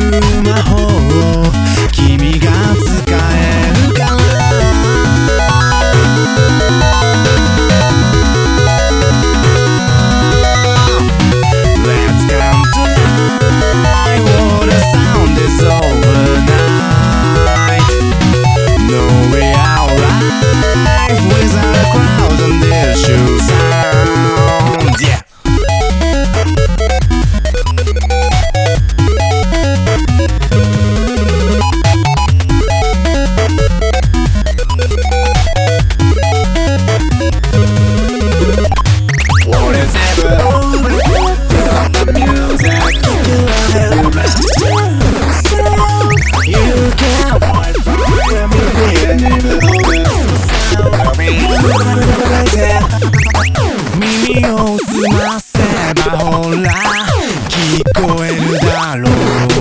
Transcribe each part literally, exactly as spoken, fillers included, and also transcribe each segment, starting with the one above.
魔法を君が使えるから。Let's come tonight, what a sound is overnight. No way out life without a crowd and this shoe sound. Yeah. What is ever over from the music you have you can't fight from me. 耳を澄ませばほら聞こえるだろう。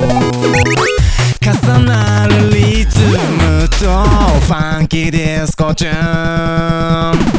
重なるリズムとファンキーディスコチューン。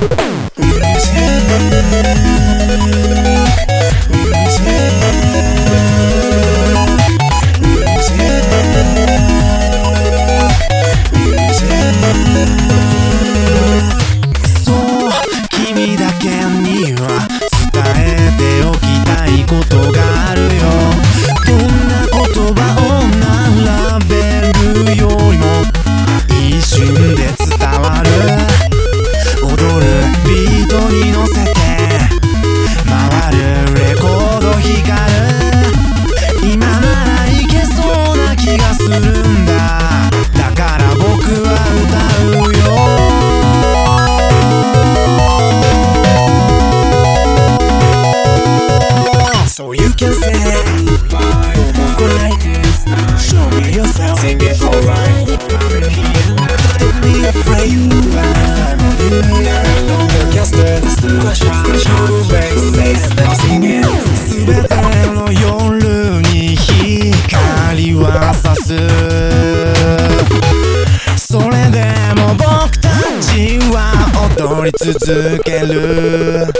そう君だけには伝えておきたいことがあるよ。どんな言葉を並べるよりも一瞬で伝わる踊るビートに乗せて回るレコード光る。今ならいけそうな気がするんだ。だから僕は歌うよ。So you can say bye, alright. Show me yourself, sing it alright. Don't be afraid, I'm here. You can stand the question, you make me sing it. 全ての夜に光は差す。それでも僕たちは踊り続ける。